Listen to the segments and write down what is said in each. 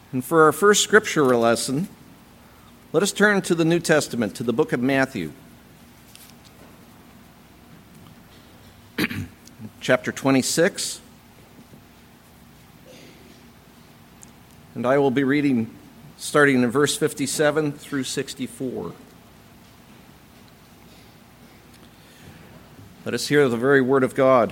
And for our first scripture lesson, let us turn to the New Testament, to the book of Matthew, chapter 26. And I will be reading starting in verse 57 through 64. Let us hear the very word of God.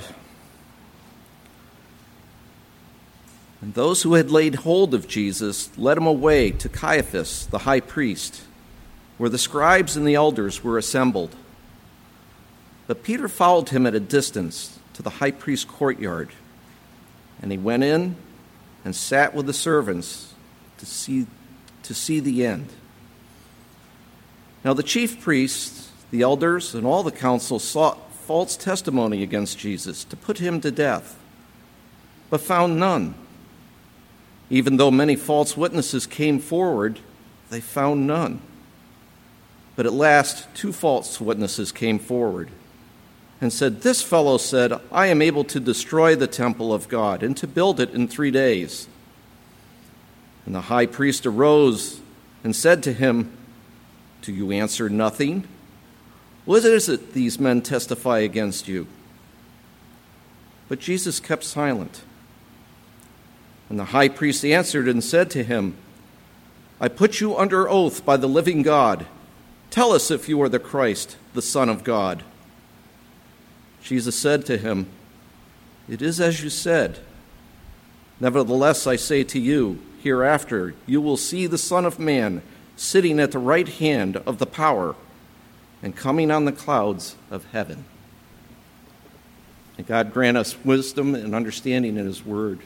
And those who had laid hold of Jesus led him away to Caiaphas, the high priest, where the scribes and the elders were assembled. But Peter followed him at a distance to the high priest's courtyard, and he went in and sat with the servants to see the end. Now the chief priests, the elders, and all the council sought false testimony against Jesus to put him to death, but found none. Even though many false witnesses came forward, they found none. But at last 2 false witnesses came forward and said, "This fellow said, 'I am able to destroy the temple of God and to build it in 3 days.' And the high priest arose and said to him, 'Do you answer nothing? What is it these men testify against you?' But Jesus kept silent. And the high priest answered and said to him, 'I put you under oath by the living God. Tell us if you are the Christ, the Son of God.' Jesus said to him, 'It is as you said. Nevertheless, I say to you, hereafter you will see the Son of Man sitting at the right hand of the power and coming on the clouds of heaven.'" And God grant us wisdom and understanding in his word.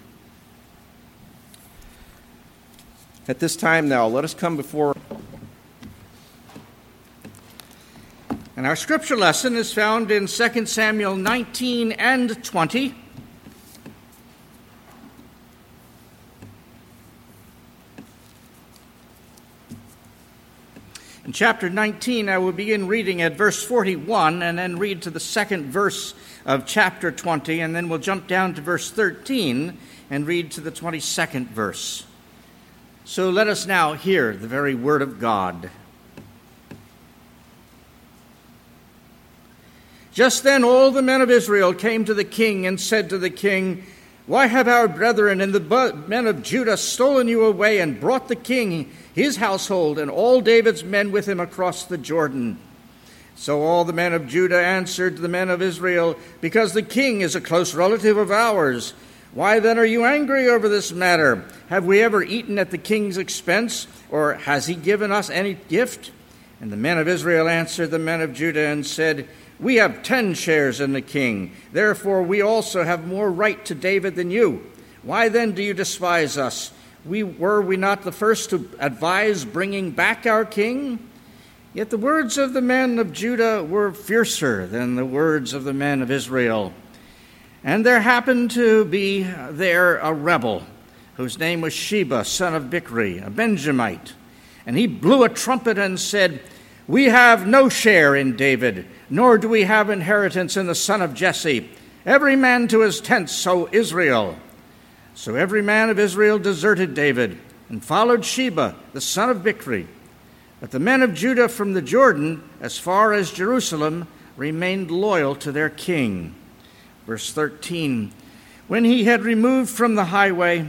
At this time now, let us come before. And our scripture lesson is found in 2 Samuel 19 and 20. In chapter 19, I will begin reading at verse 41 and then read to the second verse of chapter 20, and then we'll jump down to verse 13 and read to the 22nd verse. So let us now hear the very word of God. Just then all the men of Israel came to the king and said to the king, "Why have our brethren and the men of Judah stolen you away and brought the king, his household, and all David's men with him across the Jordan?" So all the men of Judah answered the men of Israel, "Because the king is a close relative of ours. Why then are you angry over this matter? Have we ever eaten at the king's expense, or has he given us any gift?" And the men of Israel answered the men of Judah and said, "We have 10 shares in the king. Therefore we also have more right to David than you. Why then do you despise us? Were we not the first to advise bringing back our king?" Yet the words of the men of Judah were fiercer than the words of the men of Israel. And there happened to be there a rebel, whose name was Sheba, son of Bichri, a Benjamite. And he blew a trumpet and said, "We have no share in David, nor do we have inheritance in the son of Jesse. Every man to his tent, so Israel." So every man of Israel deserted David and followed Sheba, the son of Bichri. But the men of Judah from the Jordan, as far as Jerusalem, remained loyal to their king. Verse 13, when he had removed from the highway,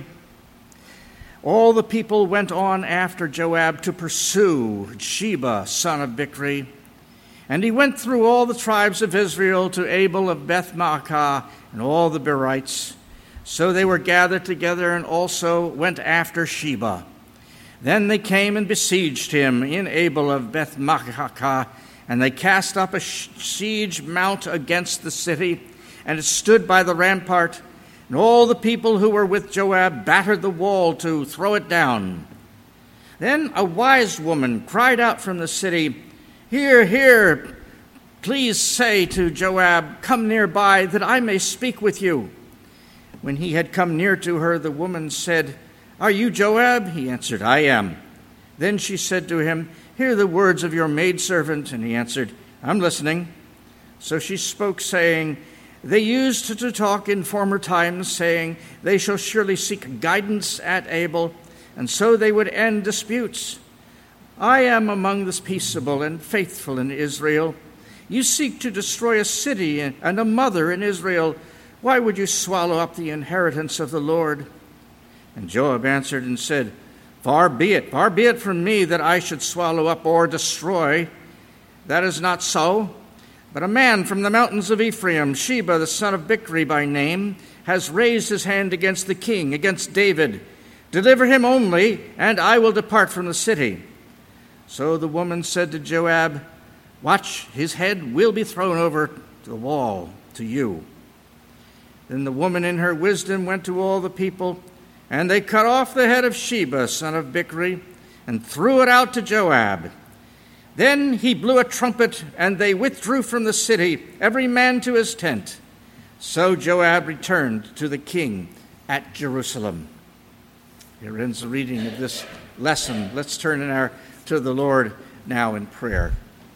all the people went on after Joab to pursue Sheba, son of Bichri. And he went through all the tribes of Israel to Abel of Beth-maachah and all the Berites. So they were gathered together and also went after Sheba. Then they came and besieged him in Abel of Beth-maachah, and they cast up a siege mount against the city, and it stood by the rampart, and all the people who were with Joab battered the wall to throw it down. Then a wise woman cried out from the city, "Here, here, please say to Joab, 'Come nearby, that I may speak with you.' When he had come near to her, the woman said, 'Are you Joab?' He answered, 'I am.' Then she said to him, 'Hear the words of your maidservant.' And he answered, 'I'm listening.' So she spoke, saying, 'They used to talk in former times, saying, They shall surely seek guidance at Abel. and so they would end disputes. I am among the peaceable and faithful in Israel. You seek to destroy a city and a mother in Israel. Why would you swallow up the inheritance of the Lord?" And Joab answered and said, far be it from me that I should swallow up or destroy. That is not so. But a man from the mountains of Ephraim, Sheba the son of Bichri by name, has raised his hand against the king, against David. Deliver him only, and I will depart from the city." So the woman said to Joab, "Watch, his head will be thrown over the wall to you." Then the woman in her wisdom went to all the people, and they cut off the head of Sheba, son of Bichri, and threw it out to Joab. Then he blew a trumpet, and they withdrew from the city, every man to his tent. So Joab returned to the king at Jerusalem. Here ends the reading of this lesson. Let's turn to the Lord now in prayer.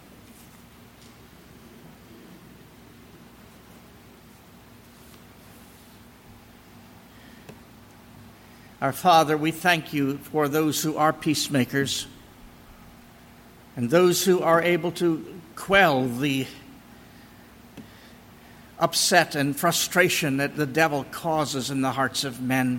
Our Father, we thank you for those who are peacemakers and those who are able to quell the upset and frustration that the devil causes in the hearts of men.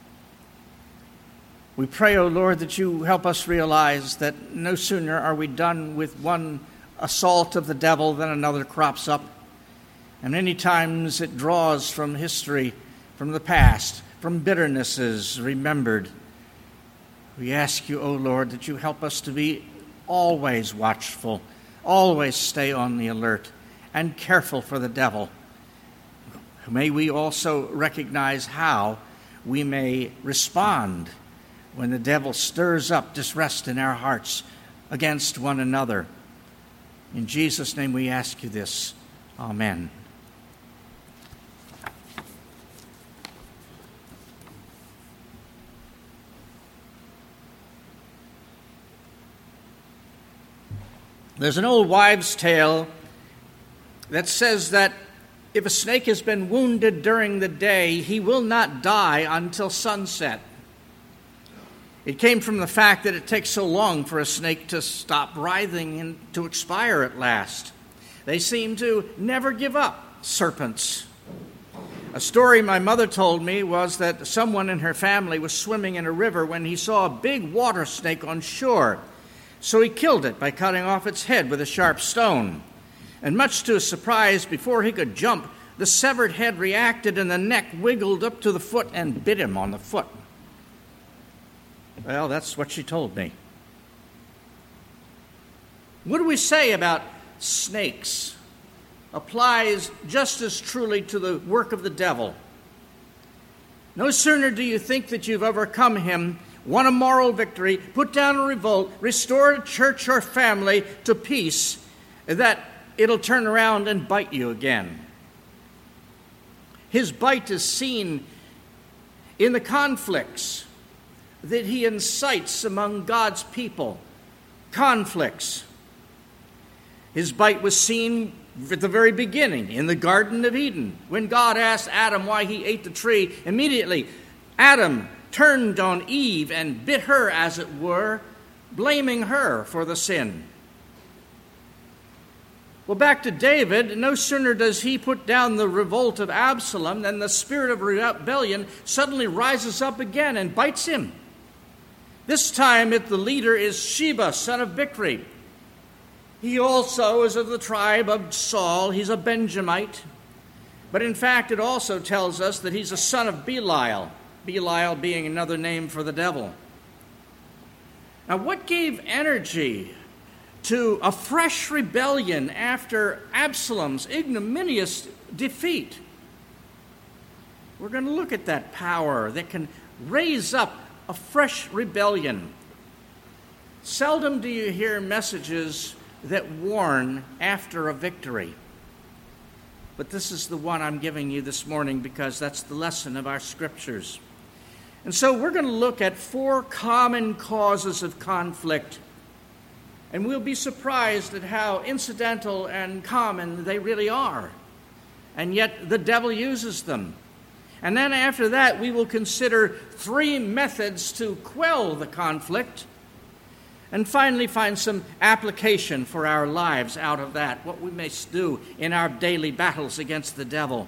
We pray, O Lord, that you help us realize that no sooner are we done with one assault of the devil than another crops up. And many times it draws from history, from the past, from bitternesses remembered. We ask you, O Lord, that you help us to be always watchful, always stay on the alert, and careful for the devil. May we also recognize how we may respond when the devil stirs up distrust in our hearts against one another. In Jesus' name we ask you this. Amen. There's an old wives' tale that says that if a snake has been wounded during the day, he will not die until sunset. It came from the fact that it takes so long for a snake to stop writhing and to expire at last. They seem to never give up, serpents. A story my mother told me was that someone in her family was swimming in a river when he saw a big water snake on shore. So he killed it by cutting off its head with a sharp stone. And much to his surprise, before he could jump, the severed head reacted and the neck wiggled up to the foot and bit him on the foot. Well, that's what she told me. What do we say about snakes? Applies just as truly to the work of the devil. No sooner do you think that you've overcome him, won a moral victory, put down a revolt, restored a church or family to peace, that it'll turn around and bite you again. His bite is seen in the conflicts that he incites among God's people. Conflicts. His bite was seen at the very beginning in the Garden of Eden. When God asked Adam why he ate the tree, immediately Adam turned on Eve and bit her, as it were, blaming her for the sin. Well, back to David, no sooner does he put down the revolt of Absalom than the spirit of rebellion suddenly rises up again and bites him. This time the leader is Sheba, son of Bichri. He also is of the tribe of Saul. He's a Benjamite. But in fact, it also tells us that he's a son of Belial. Belial being another name for the devil. Now, what gave energy to a fresh rebellion after Absalom's ignominious defeat? We're going to look at that power that can raise up a fresh rebellion. Seldom do you hear messages that warn after a victory. But this is the one I'm giving you this morning because that's the lesson of our scriptures. And so we're going to look at 4 common causes of conflict. And we'll be surprised at how incidental and common they really are. And yet the devil uses them. And then after that, we will consider 3 methods to quell the conflict. And finally, find some application for our lives out of that, what we may do in our daily battles against the devil.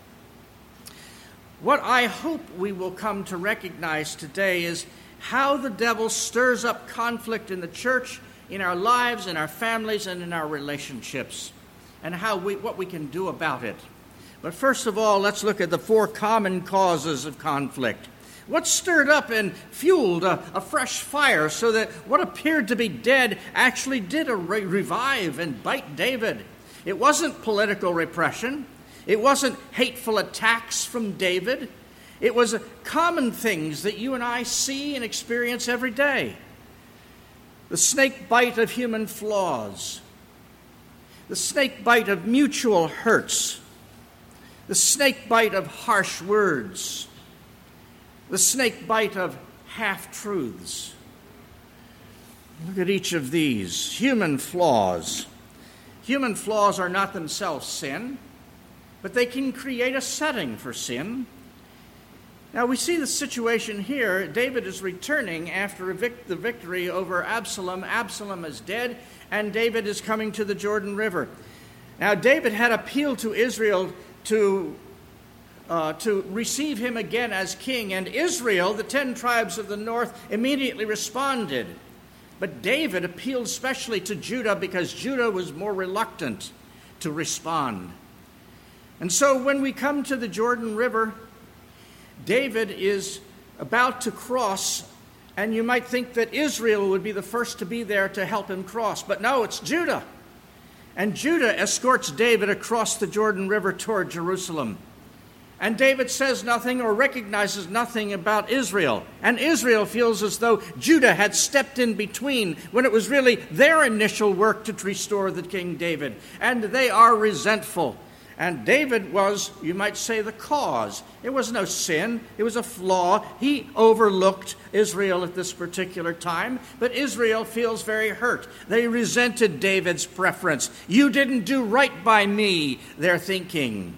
What I hope we will come to recognize today is how the devil stirs up conflict in the church, in our lives, in our families, and in our relationships, and what we can do about it. But first of all, let's look at the 4 common causes of conflict. What stirred up and fueled a fresh fire so that what appeared to be dead actually did revive and bite David? It wasn't political repression. It wasn't hateful attacks from David. It was common things that you and I see and experience every day. The snake bite of human flaws. The snake bite of mutual hurts. The snake bite of harsh words. The snake bite of half-truths. Look at each of these. Human flaws. Human flaws are not themselves sin, but they can create a setting for sin. Now we see the situation here. David is returning after the victory over Absalom. Absalom is dead, and David is coming to the Jordan River. Now David had appealed to Israel to receive him again as king. And Israel, the 10 tribes of the north, immediately responded. But David appealed especially to Judah because Judah was more reluctant to respond. And so when we come to the Jordan River, David is about to cross, and you might think that Israel would be the first to be there to help him cross. But no, it's Judah. And Judah escorts David across the Jordan River toward Jerusalem. And David says nothing or recognizes nothing about Israel. And Israel feels as though Judah had stepped in between when it was really their initial work to restore the King David. And they are resentful. And David was, you might say, the cause. It was no sin. It was a flaw. He overlooked Israel at this particular time. But Israel feels very hurt. They resented David's preference. You didn't do right by me, they're thinking.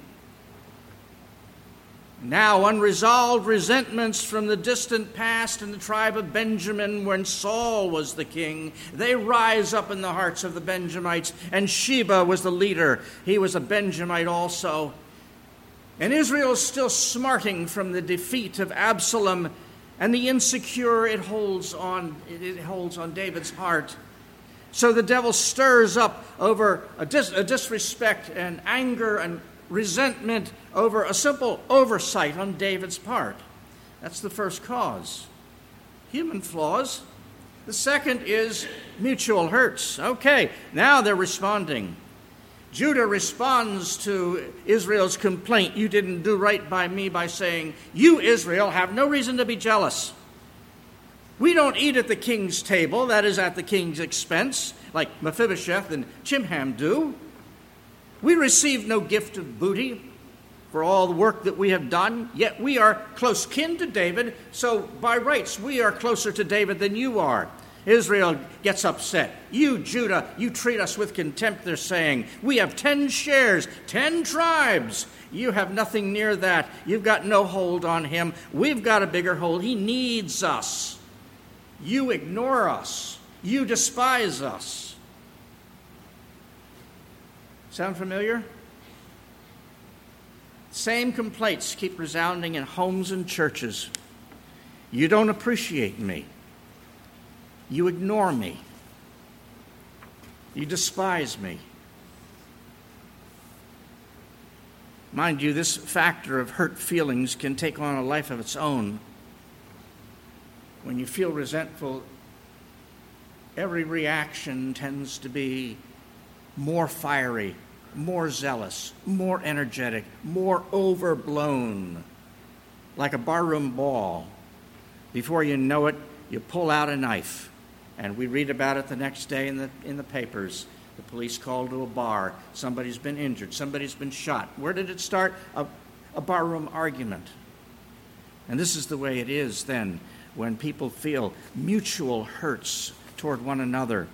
Now, unresolved resentments from the distant past in the tribe of Benjamin when Saul was the king, they rise up in the hearts of the Benjamites, and Sheba was the leader. He was a Benjamite also. And Israel is still smarting from the defeat of Absalom and the insecure it holds on David's heart. So the devil stirs up over a disrespect and anger and resentment over a simple oversight on David's part. That's the first cause. Human flaws. The second is mutual hurts. Okay, now they're responding. Judah responds to Israel's complaint, you didn't do right by me, by saying, you, Israel, have no reason to be jealous. We don't eat at the king's table, that is at the king's expense, like Mephibosheth and Chimham do. We receive no gift of booty for all the work that we have done, yet we are close kin to David, so by rights we are closer to David than you are. Israel gets upset. You, Judah, you treat us with contempt, they're saying. We have 10 shares, 10 tribes. You have nothing near that. You've got no hold on him. We've got a bigger hold. He needs us. You ignore us. You despise us. Sound familiar? Same complaints keep resounding in homes and churches. You don't appreciate me. You ignore me. You despise me. Mind you, this factor of hurt feelings can take on a life of its own. When you feel resentful, every reaction tends to be more fiery, more zealous, more energetic, more overblown, like a barroom ball. Before you know it, you pull out a knife, and we read about it the next day in the papers. The police called to a bar. Somebody's been injured. Somebody's been shot. Where did it start? A barroom argument. And this is the way it is then when people feel mutual hurts toward one another.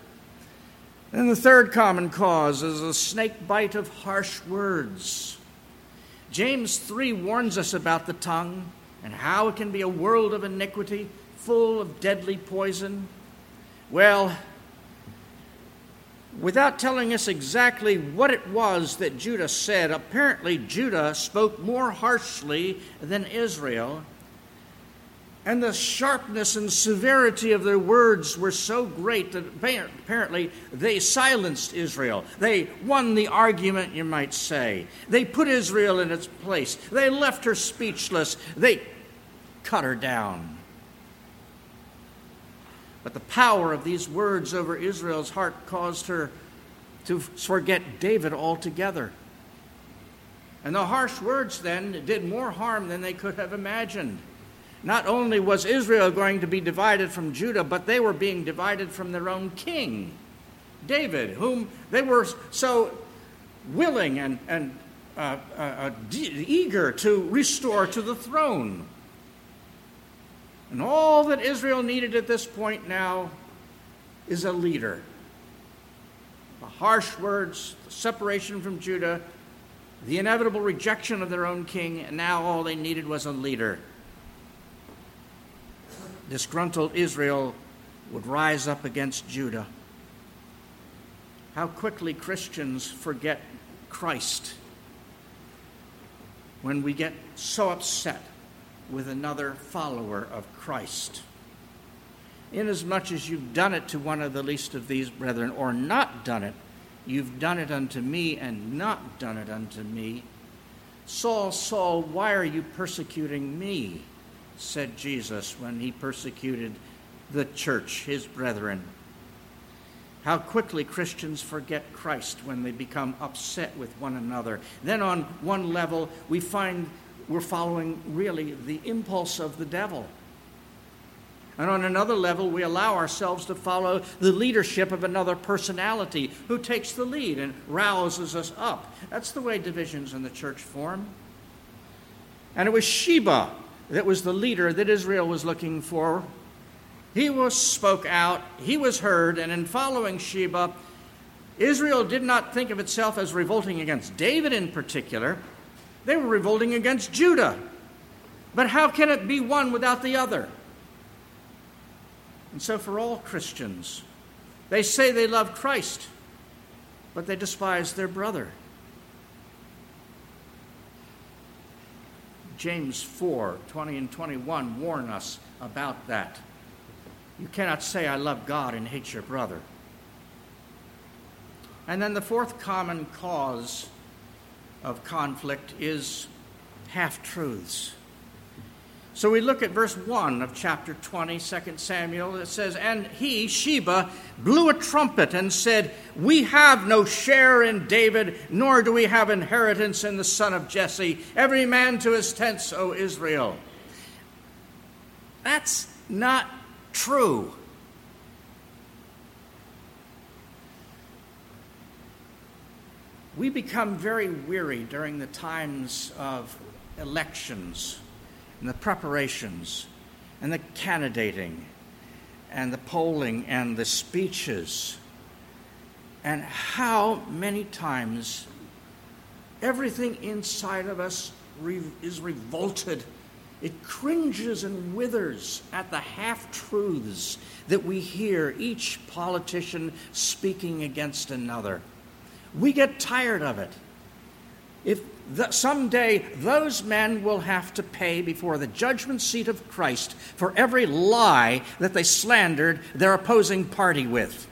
And the third common cause is a snake bite of harsh words. James 3 warns us about the tongue and how it can be a world of iniquity, full of deadly poison. Well, without telling us exactly what it was that Judah said, apparently Judah spoke more harshly than Israel. And the sharpness and severity of their words were so great that apparently they silenced Israel. They won the argument, you might say. They put Israel in its place. They left her speechless. They cut her down. But the power of these words over Israel's heart caused her to forget David altogether. And the harsh words then did more harm than they could have imagined. Not only was Israel going to be divided from Judah, but they were being divided from their own king, David, whom they were so willing and eager to restore to the throne. And all that Israel needed at this point now is a leader. The harsh words, the separation from Judah, the inevitable rejection of their own king, and now all they needed was a leader. Disgruntled Israel would rise up against Judah. How quickly Christians forget Christ when we get so upset with another follower of Christ. Inasmuch as you've done it to one of the least of these brethren, or not done it, you've done it unto me and not done it unto me. Saul, Saul, why are you persecuting me? Said Jesus when he persecuted the church, his brethren. How quickly Christians forget Christ when they become upset with one another. Then on one level, we find we're following really the impulse of the devil. And on another level, we allow ourselves to follow the leadership of another personality who takes the lead and rouses us up. That's the way divisions in the church form. And it was Sheba that was the leader that Israel was looking for. He spoke out, he was heard, and in following Sheba, Israel did not think of itself as revolting against David in particular. They were revolting against Judah. But how can it be one without the other? And so for all Christians, they say they love Christ, but they despise their brother. James 4:20 and 21 warn us about that. You cannot say, I love God and hate your brother. And then the fourth common cause of conflict is half-truths. So we look at verse 1 of chapter 20, 2 Samuel. It says, and he, Sheba, blew a trumpet and said, we have no share in David, nor do we have inheritance in the son of Jesse. Every man to his tents, O Israel. That's not true. We become very weary during the times of elections and the preparations and the candidating and the polling and the speeches, and how many times everything inside of us is revolted. It cringes and withers at the half-truths that we hear each politician speaking against another. We get tired of it. Someday those men will have to pay before the judgment seat of Christ for every lie that they slandered their opposing party with.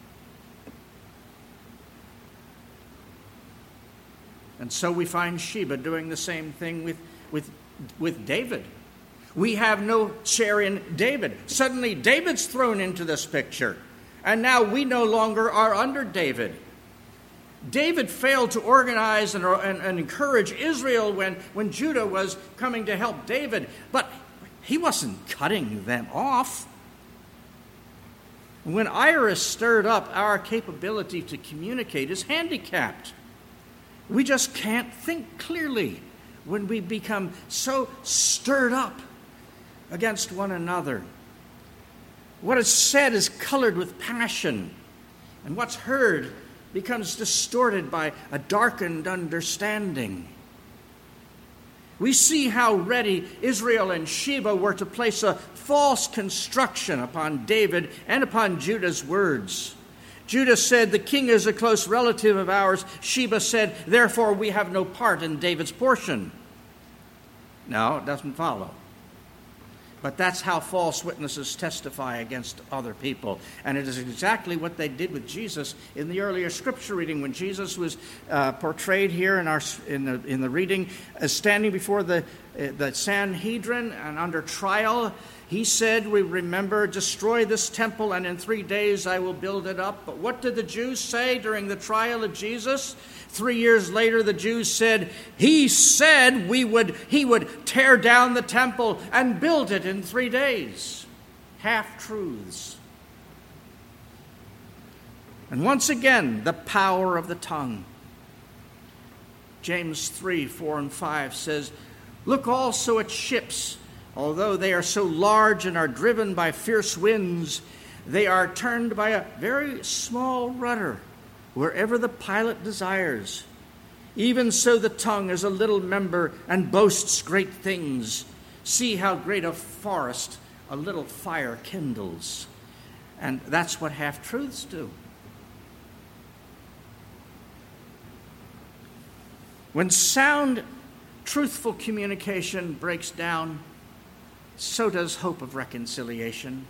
And so we find Sheba doing the same thing with David. We have no share in David. Suddenly David's thrown into this picture, and now we no longer are under David. David failed to organize and encourage Israel when Judah was coming to help David, but he wasn't cutting them off. When Iris stirred up, our capability to communicate is handicapped. We just can't think clearly when we become so stirred up against one another. What is said is colored with passion, and what's heard becomes distorted by a darkened understanding. We see how ready Israel and Sheba were to place a false construction upon David and upon Judah's words. Judah said, "The king is a close relative of ours." Sheba said, "Therefore we have no part in David's portion." No, it doesn't follow. But that's how false witnesses testify against other people. And it is exactly what they did with Jesus in the earlier scripture reading. When Jesus was portrayed here in the reading as standing before the Sanhedrin and under trial, he said, we remember, "Destroy this temple, and in 3 days I will build it up." But what did the Jews say during the trial of Jesus? 3 years later, the Jews said, he said he would tear down the temple and build it in 3 days. Half-truths. And once again, the power of the tongue. James 3:4-5 says, "Look also at ships. Although they are so large and are driven by fierce winds, they are turned by a very small rudder, wherever the pilot desires. Even so the tongue is a little member and boasts great things. See how great a forest a little fire kindles." And that's what half-truths do. When sound, truthful communication breaks down, so does hope of reconciliation.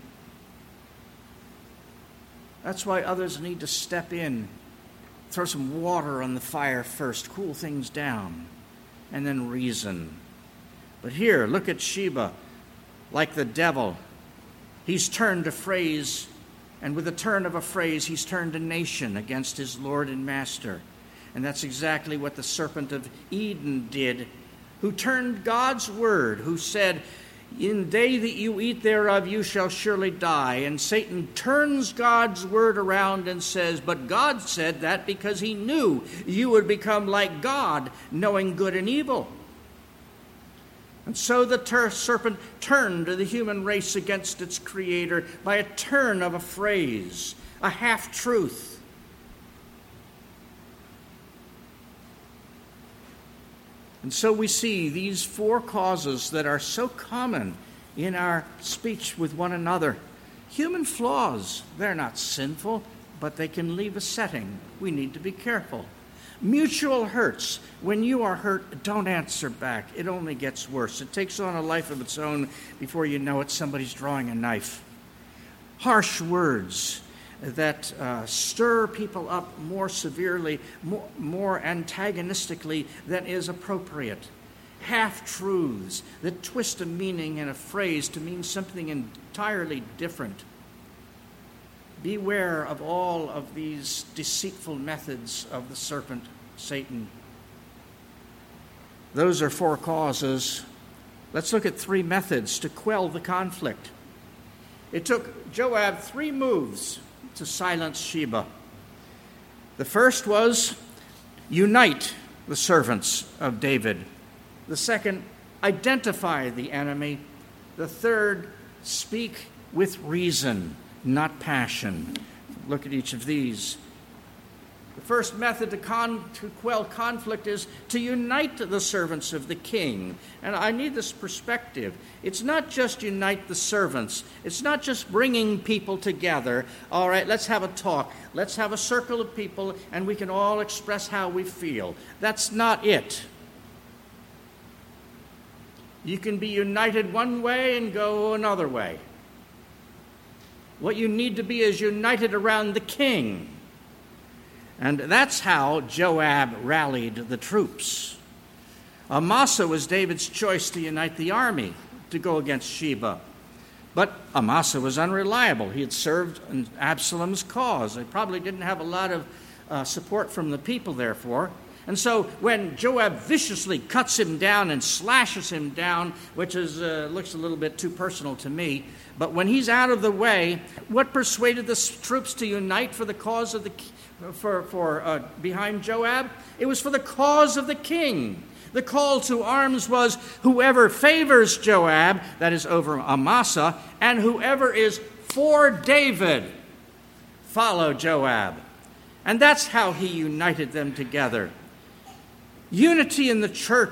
That's why others need to step in, throw some water on the fire first, cool things down, and then reason. But here, look at Sheba. Like the devil, he's turned a phrase, and with the turn of a phrase, he's turned a nation against his Lord and Master. And that's exactly what the serpent of Eden did, who turned God's word, who said, "In the day that you eat thereof, you shall surely die." And Satan turns God's word around and says, "But God said that because he knew you would become like God, knowing good and evil." And so the serpent turned the human race against its creator by a turn of a phrase, a half-truth. And so we see these 4 causes that are so common in our speech with one another. Human flaws, they're not sinful, but they can leave a setting. We need to be careful. Mutual hurts. When you are hurt, don't answer back. It only gets worse. It takes on a life of its own. Before you know it, somebody's drawing a knife. Harsh words that stir people up more severely, more antagonistically than is appropriate. Half-truths that twist a meaning in a phrase to mean something entirely different. Beware of all of these deceitful methods of the serpent, Satan. Those are 4 causes. Let's look at 3 methods to quell the conflict. It took Joab 3 moves to silence Sheba. The first was unite the servants of David. The second, identify the enemy. The third, speak with reason, not passion. Look at each of these. The first method to quell conflict is to unite the servants of the king. And I need this perspective. It's not just unite the servants. It's not just bringing people together. All right, let's have a talk. Let's have a circle of people, and we can all express how we feel. That's not it. You can be united one way and go another way. What you need to be is united around the king. And that's how Joab rallied the troops. Amasa was David's choice to unite the army to go against Sheba. But Amasa was unreliable. He had served in Absalom's cause. He probably didn't have a lot of support from the people, therefore. And so when Joab viciously cuts him down and slashes him down, which looks a little bit too personal to me, but when he's out of the way, what persuaded the troops to unite for the cause of behind Joab? It was for the cause of the king. The call to arms was whoever favors Joab, that is over Amasa, and whoever is for David, follow Joab. And that's how he united them together. Unity in the church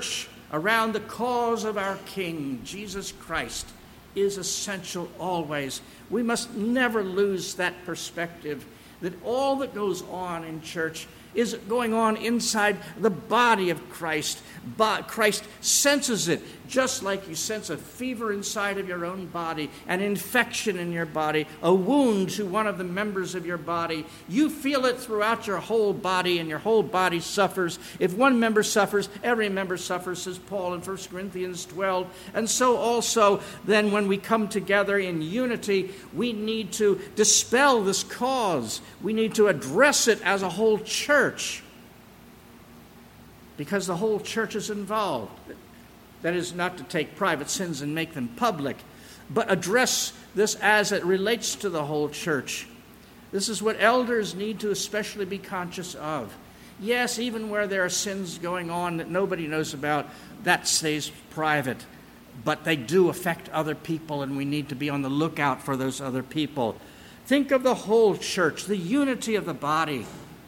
around the cause of our King, Jesus Christ, is essential always. We must never lose that perspective that all that goes on in church is going on inside the body of Christ. Christ senses it, just like you sense a fever inside of your own body, an infection in your body, a wound to one of the members of your body. You feel it throughout your whole body, and your whole body suffers. If one member suffers, every member suffers, says Paul in 1 Corinthians 12. And so also, then when we come together in unity, we need to dispel this cause. We need to address it as a whole church, because the whole church is involved. That is not to take private sins and make them public, but address this as it relates to the whole church. This is what elders need to especially be conscious of. Yes, even where there are sins going on that nobody knows about, that stays private. But they do affect other people, and we need to be on the lookout for those other people. Think of the whole church, the unity of the body.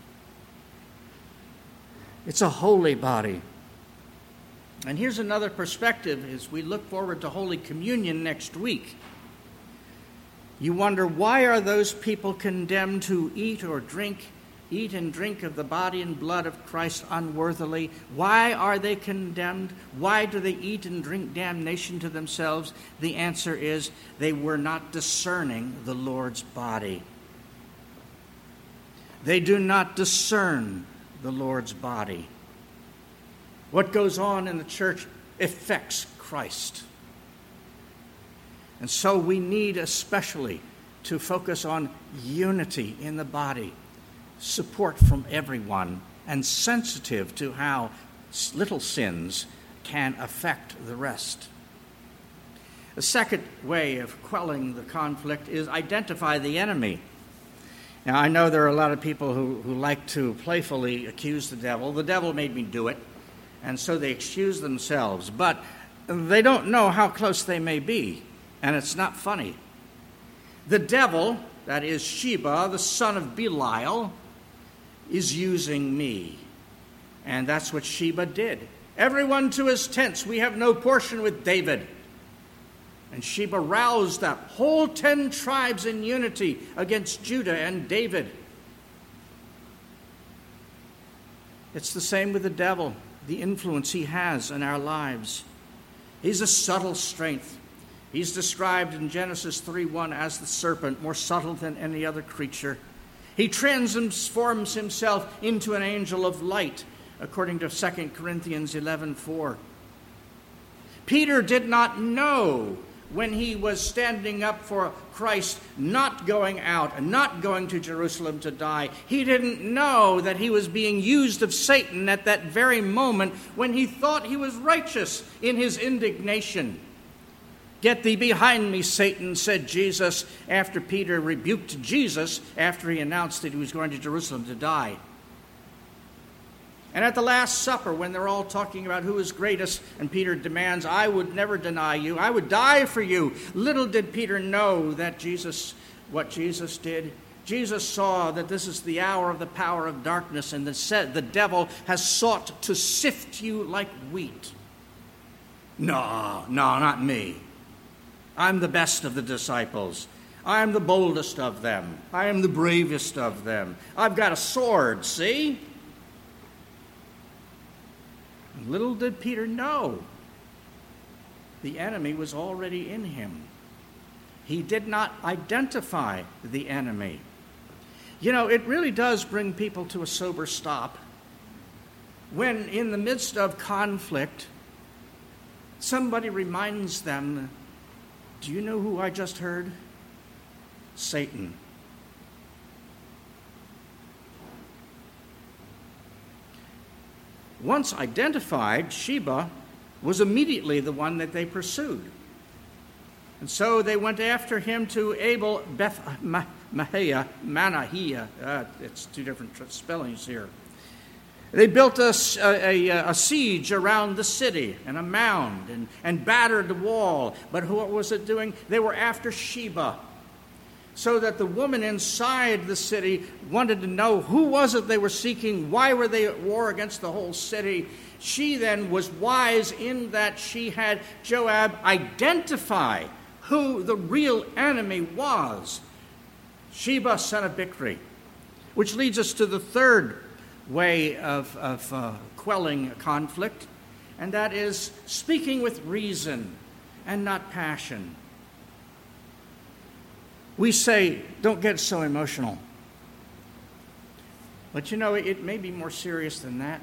It's a holy body. And here's another perspective as we look forward to Holy Communion next week. You wonder, why are those people condemned to eat and drink of the body and blood of Christ unworthily? Why are they condemned? Why do they eat and drink damnation to themselves? The answer is they were not discerning the Lord's body. They do not discern the Lord's body. What goes on in the church affects Christ. And so we need especially to focus on unity in the body, support from everyone, and sensitive to how little sins can affect the rest. The second way of quelling the conflict is identify the enemy. Now, I know there are a lot of people who like to playfully accuse the devil. The devil made me do it, and so they excuse themselves. But they don't know how close they may be, and it's not funny. The devil, that is Sheba, the son of Belial, is using me. And that's what Sheba did. Everyone to his tents, we have no portion with David. And Sheba roused up whole 10 tribes in unity against Judah and David. It's the same with the devil, the influence he has in our lives. He's a subtle strength. He's described in Genesis 3:1 as the serpent, more subtle than any other creature. He transforms himself into an angel of light, according to 2 Corinthians 11:4. Peter did not know when he was standing up for Christ, not going out and not going to Jerusalem to die. He didn't know that he was being used of Satan at that very moment when he thought he was righteous in his indignation. "Get thee behind me, Satan," said Jesus, after Peter rebuked Jesus after he announced that he was going to Jerusalem to die. And at the Last Supper, when they're all talking about who is greatest, and Peter demands, "I would never deny you. I would die for you." Little did Peter know that what Jesus did. Jesus saw that this is the hour of the power of darkness, and the devil has sought to sift you like wheat. No, not me. I'm the best of the disciples. I am the boldest of them. I am the bravest of them. I've got a sword, see? Little did Peter know the enemy was already in him. He did not identify the enemy. You know, it really does bring people to a sober stop when, in the midst of conflict, somebody reminds them, "Do you know who I just heard? Satan." Once identified, Sheba was immediately the one that they pursued. And so they went after him to Abel Beth-Mahia, it's two different spellings here. They built a siege around the city and a mound and battered the wall. But what was it doing? They were after Sheba. so that the woman inside the city wanted to know who was it they were seeking, why were they at war against the whole city. She then was wise in that she had Joab identify who the real enemy was, Sheba, son of Bichri. Which leads us to the third way of quelling a conflict, and that is speaking with reason and not passion. We say, don't get so emotional. But it may be more serious than that.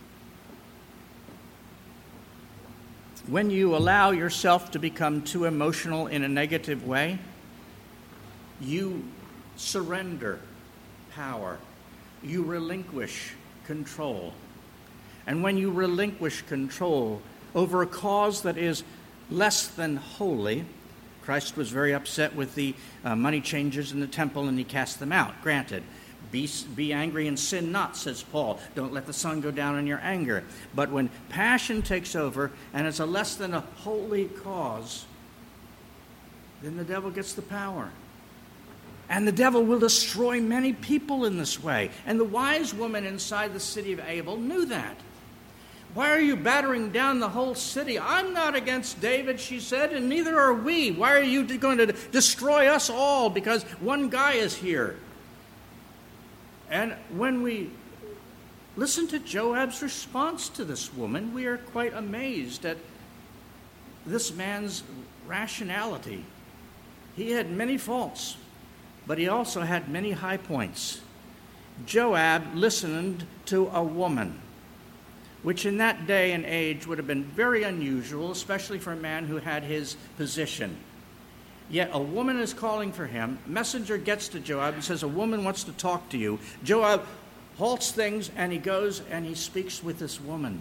When you allow yourself to become too emotional in a negative way, you surrender power. You relinquish control. And when you relinquish control over a cause that is less than holy, Christ was very upset with the money changers in the temple, and he cast them out. Granted, be angry and sin not, says Paul. Don't let the sun go down in your anger. But when passion takes over and it's a less than a holy cause, then the devil gets the power. And the devil will destroy many people in this way. And the wise woman inside the city of Abel knew that. Why are you battering down the whole city? I'm not against David, she said, and neither are we. Why are you going to destroy us all because one guy is here? And when we listen to Joab's response to this woman, we are quite amazed at this man's rationality. He had many faults, but he also had many high points. Joab listened to a woman, which in that day and age would have been very unusual, especially for a man who had his position. Yet a woman is calling for him. A messenger gets to Joab and says, a woman wants to talk to you. Joab halts things, and he goes and he speaks with this woman.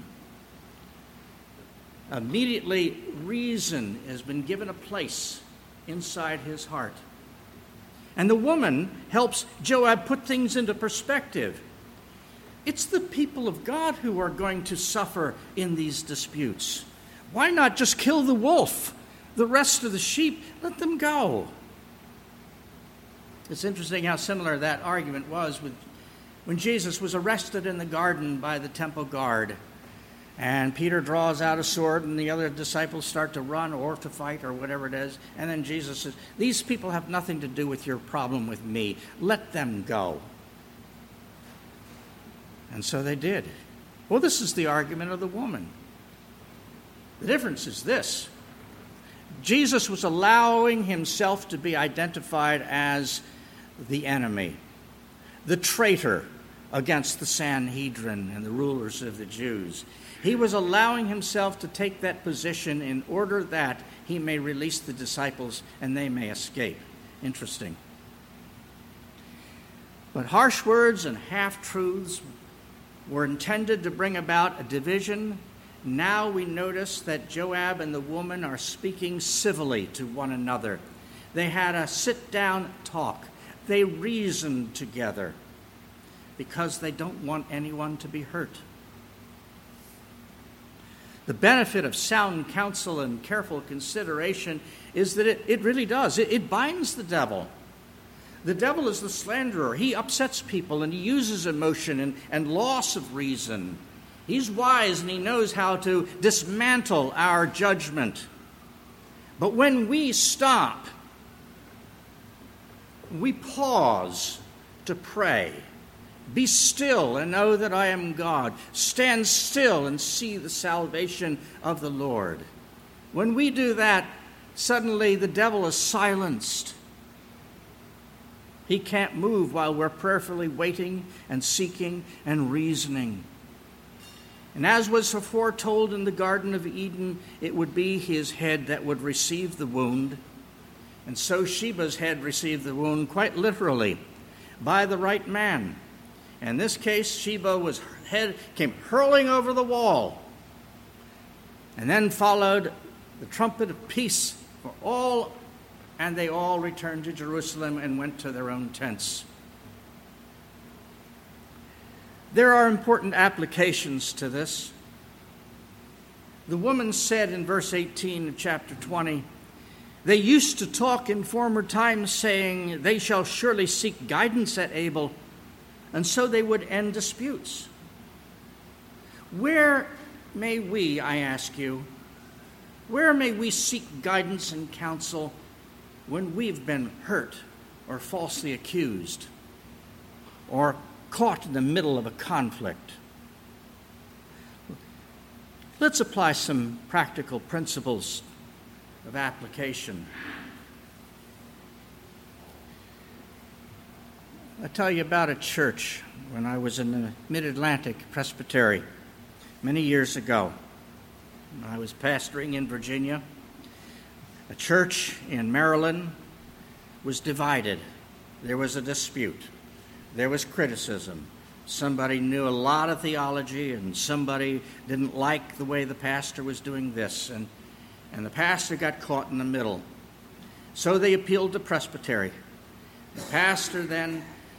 Immediately, reason has been given a place inside his heart. And the woman helps Joab put things into perspective. It's the people of God who are going to suffer in these disputes. Why not just kill the wolf? The rest of the sheep, let them go. It's interesting how similar that argument was with when Jesus was arrested in the garden by the temple guard. And Peter draws out a sword, and the other disciples start to run or to fight or whatever it is. And then Jesus says, these people have nothing to do with your problem with me. Let them go. And so they did. Well, this is the argument of the woman. The difference is this. Jesus was allowing himself to be identified as the enemy, the traitor against the Sanhedrin and the rulers of the Jews. He was allowing himself to take that position in order that he may release the disciples and they may escape. Interesting. But harsh words and half-truths were intended to bring about a division. Now we notice that Joab and the woman are speaking civilly to one another. They had a sit-down talk. They reasoned together because they don't want anyone to be hurt. The benefit of sound counsel and careful consideration is that it really does. It binds the devil. The devil is the slanderer. He upsets people and he uses emotion and loss of reason. He's wise and he knows how to dismantle our judgment. But when we stop, we pause to pray. Be still and know that I am God. Stand still and see the salvation of the Lord. When we do that, suddenly the devil is silenced. He can't move while we're prayerfully waiting and seeking and reasoning. And as was foretold in the Garden of Eden, it would be his head that would receive the wound. And so Sheba's head received the wound quite literally by the right man. In this case, Sheba's head came hurling over the wall. And then followed the trumpet of peace for all, and they all returned to Jerusalem and went to their own tents. There are important applications to this. The woman said in verse 18 of chapter 20, They used to talk in former times, saying, "They shall surely seek guidance at Abel," and so they would end disputes. Where may we, I ask you, where may we seek guidance and counsel when we've been hurt or falsely accused or caught in the middle of a conflict? Let's apply some practical principles of application. I'll tell you about a church when I was in the Mid-Atlantic Presbytery many years ago. I was pastoring in Virginia. A church in Maryland was divided. There was a dispute. There was criticism. Somebody knew a lot of theology, and somebody didn't like the way the pastor was doing this, and the pastor got caught in the middle. So they appealed to Presbytery. The pastor then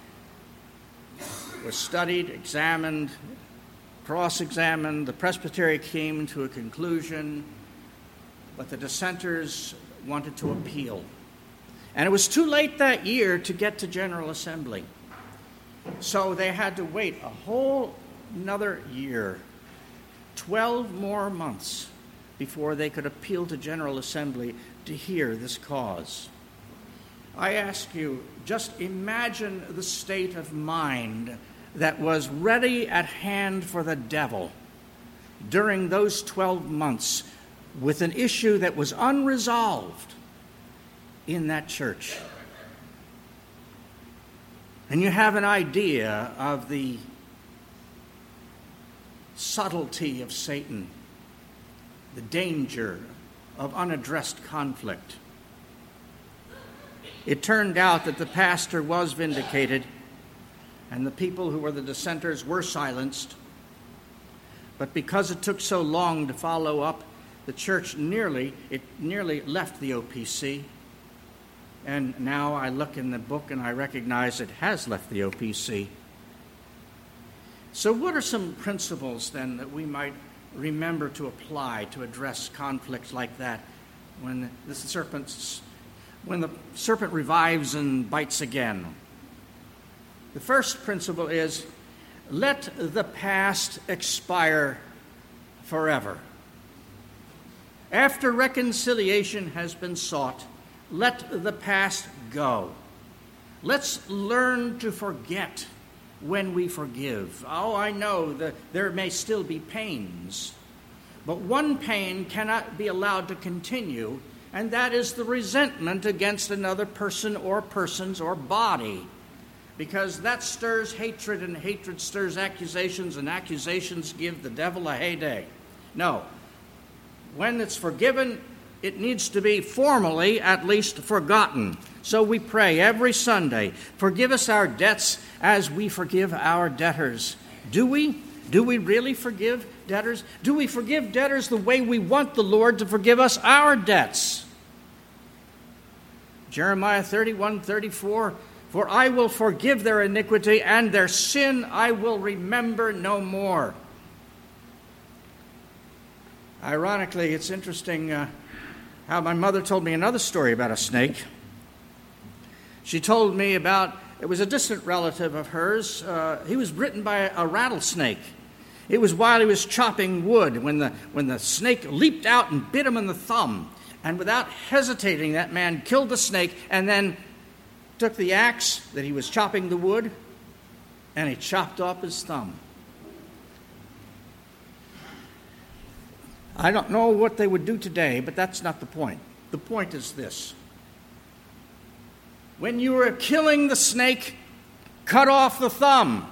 was studied, examined, cross-examined. The Presbytery came to a conclusion, but the dissenters wanted to appeal. And it was too late that year to get to General Assembly. So they had to wait a whole another year, 12 more months, before they could appeal to General Assembly to hear this cause. I ask you, just imagine the state of mind that was ready at hand for the devil during those 12 months with an issue that was unresolved in that church. And you have an idea of the subtlety of Satan, the danger of unaddressed conflict. It turned out that the pastor was vindicated, and the people who were the dissenters were silenced. But because it took so long to follow up, the church nearly left the OPC. And now I look in the book and I recognize it has left the OPC. So what are some principles then that we might remember to apply to address conflicts like that when the serpent revives and bites again? The first principle is, let the past expire forever. After reconciliation has been sought, let the past go. Let's learn to forget when we forgive. Oh, I know that there may still be pains, but one pain cannot be allowed to continue, and that is the resentment against another person or persons or body, because that stirs hatred, and hatred stirs accusations, and accusations give the devil a heyday. No. When it's forgiven, it needs to be formally at least forgotten. So we pray every Sunday, forgive us our debts as we forgive our debtors. Do we? Do we really forgive debtors? Do we forgive debtors the way we want the Lord to forgive us our debts? Jeremiah 31:34, for I will forgive their iniquity, and their sin I will remember no more. Ironically, it's interesting how my mother told me another story about a snake. She told me about, it was a distant relative of hers. He was bitten by a rattlesnake. It was while he was chopping wood when the snake leaped out and bit him in the thumb. And without hesitating, that man killed the snake and then took the axe that he was chopping the wood and he chopped off his thumb. I don't know what they would do today, but that's not the point. The point is this. When you were killing the snake, cut off the thumb.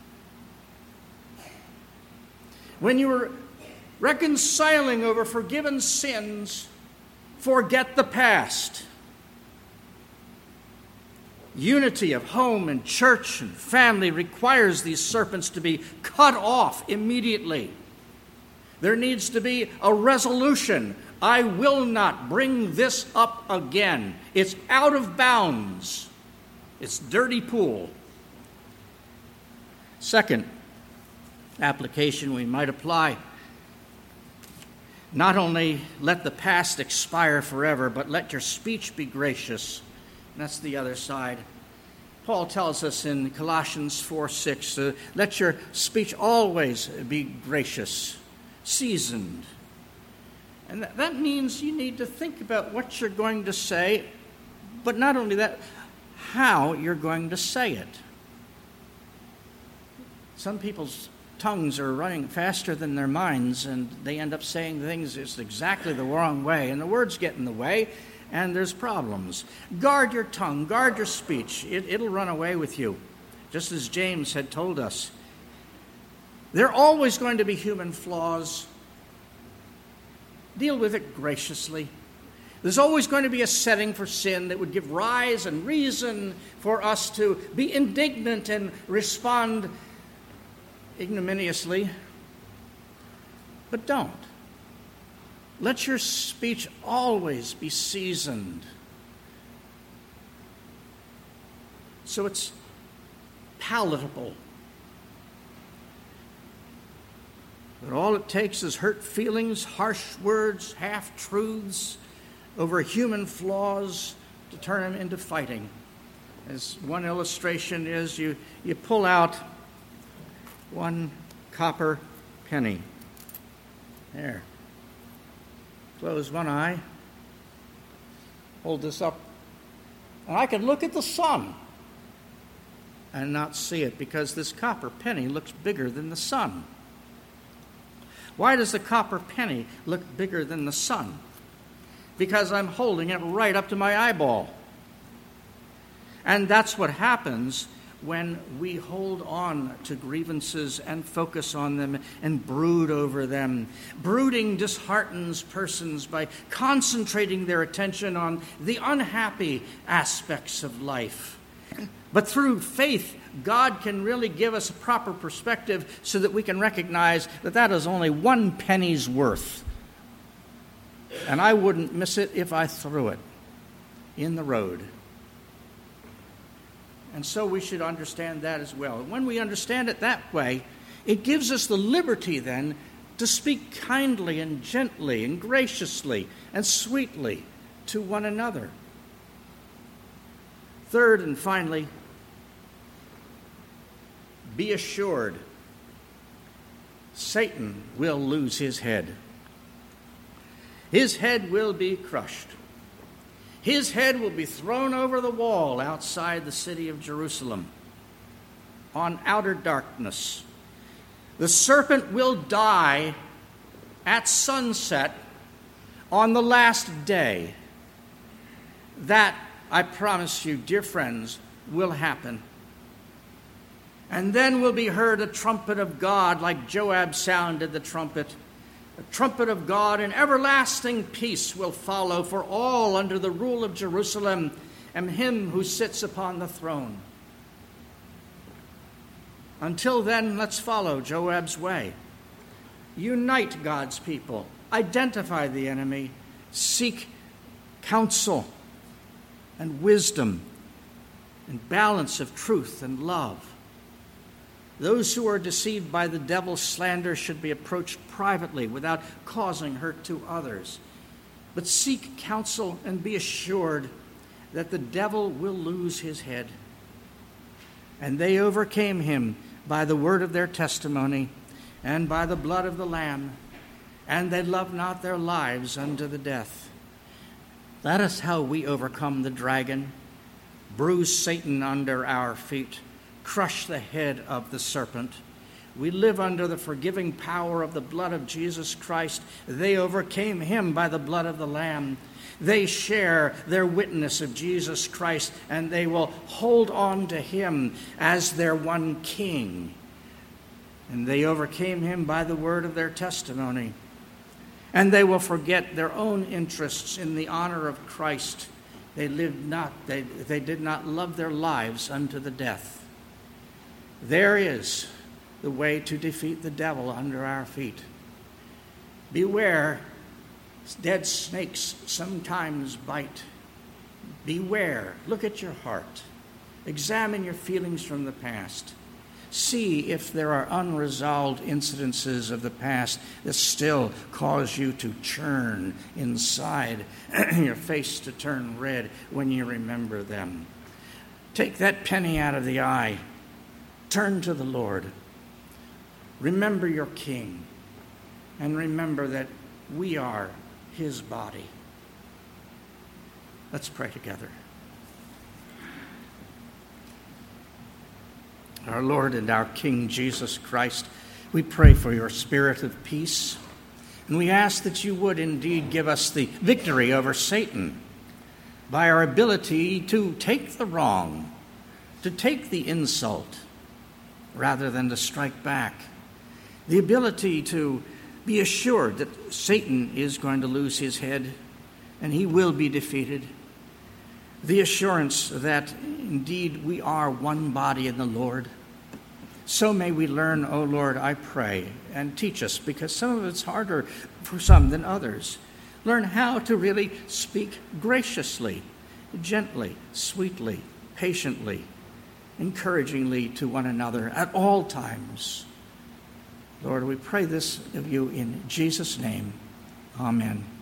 When you were reconciling over forgiven sins, forget the past. Unity of home and church and family requires these serpents to be cut off immediately. There needs to be a resolution. I will not bring this up again. It's out of bounds. It's dirty pool. Second application we might apply. Not only let the past expire forever, but let your speech be gracious. And that's the other side. Paul tells us in Colossians 4:6, let your speech always be gracious, seasoned. And that means you need to think about what you're going to say, but not only that, how you're going to say it. Some people's tongues are running faster than their minds, and they end up saying things just exactly the wrong way, and the words get in the way, and there's problems. Guard your tongue, guard your speech. It'll run away with you, just as James had told us. There are always going to be human flaws. Deal with it graciously. There's always going to be a setting for sin that would give rise and reason for us to be indignant and respond ignominiously. But don't. Let your speech always be seasoned, so it's palatable. But all it takes is hurt feelings, harsh words, half-truths over human flaws to turn them into fighting. As one illustration is, you pull out one copper penny. There. Close one eye. Hold this up. And I can look at the sun and not see it because this copper penny looks bigger than the sun. Why does the copper penny look bigger than the sun? Because I'm holding it right up to my eyeball. And that's what happens when we hold on to grievances and focus on them and brood over them. Brooding disheartens persons by concentrating their attention on the unhappy aspects of life. But through faith, God can really give us a proper perspective so that we can recognize that that is only one penny's worth. And I wouldn't miss it if I threw it in the road. And so we should understand that as well. And when we understand it that way, it gives us the liberty then to speak kindly and gently and graciously and sweetly to one another. Third and finally, be assured Satan will lose his head. His head will be crushed. His head will be thrown over the wall outside the city of Jerusalem on outer darkness. The serpent will die at sunset on the last day. That, I promise you, dear friends, will happen. And then will be heard a trumpet of God like Joab sounded the trumpet. The trumpet of God and everlasting peace will follow for all under the rule of Jerusalem and him who sits upon the throne. Until then, let's follow Joab's way. Unite God's people. Identify the enemy. Seek counsel and wisdom and balance of truth and love. Those who are deceived by the devil's slander should be approached privately without causing hurt to others. But seek counsel and be assured that the devil will lose his head. And they overcame him by the word of their testimony and by the blood of the Lamb, and they loved not their lives unto the death. That is how we overcome the dragon, bruise Satan under our feet, crush the head of the serpent. We live under the forgiving power of the blood of Jesus Christ. They overcame him by the blood of the Lamb. They share their witness of Jesus Christ, and they will hold on to him as their one king. And they overcame him by the word of their testimony. And they will forget their own interests in the honor of Christ. They did not love their lives unto the death. There is the way to defeat the devil under our feet. Beware, dead snakes sometimes bite. Beware, look at your heart. Examine your feelings from the past. See if there are unresolved incidences of the past that still cause you to churn inside, your face to turn red when you remember them. Take that penny out of the eye. Turn to the Lord. Remember your King, and remember that we are his body. Let's pray together. Our Lord and our King Jesus Christ, we pray for your spirit of peace, and we ask that you would indeed give us the victory over Satan by our ability to take the wrong, to take the insult, rather than to strike back. The ability to be assured that Satan is going to lose his head and he will be defeated. The assurance that indeed we are one body in the Lord. So may we learn, O Lord, I pray, and teach us, because some of it's harder for some than others. Learn how to really speak graciously, gently, sweetly, patiently, encouragingly to one another at all times. Lord, we pray this of you in Jesus' name. Amen.